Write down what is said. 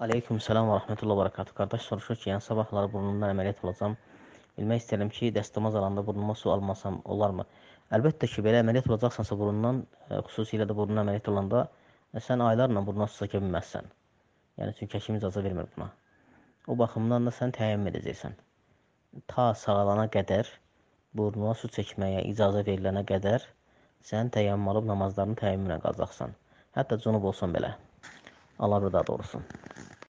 Aleyküm selam və rəhmətullah və barakatuhu. Qardaş soruşur ki, yəni sabahları burnumdan əməliyyat olacam. Bilmək istəyirəm ki, dəstəmaz alanda burnuma su almasam olarmı? Əlbəttə ki, belə əməliyyat olacaqsansa burundan, xüsusilə də burnuna əməliyyat olanda sən aylarla burnuna su çəkə bilməzsən. Yəni çünki həkim icazə vermir buna. O baxımdan da sən təyin edəcəksən. Ta sağalana qədər, burnuna su çəkməyə icazə verilənə qədər sən təyyəmmüm alıb namazlarını təyyəmmümlə qalacaqsan. Hətta cunub olsan belə. Allah rıda doğrusu.